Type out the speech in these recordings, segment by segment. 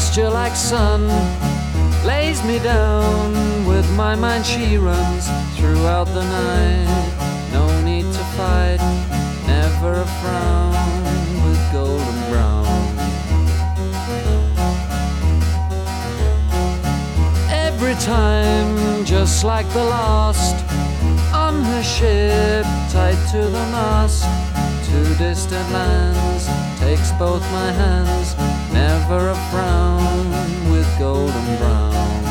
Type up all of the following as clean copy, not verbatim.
texture like sun lays me down. With my mind she runs throughout the night. No need to fight, never a frown, with golden brown. Every time, just like the last, on her ship, tied to the mast, to distant lands, takes both my hands, never a frown, with golden brown.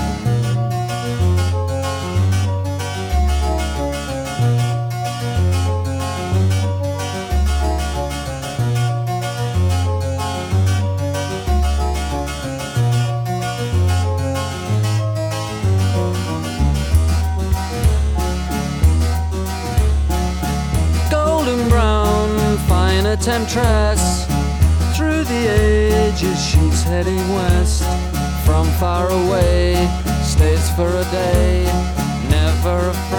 Golden brown, fine a temptress. Through the ages she's heading west. From far away, stays for a day, never a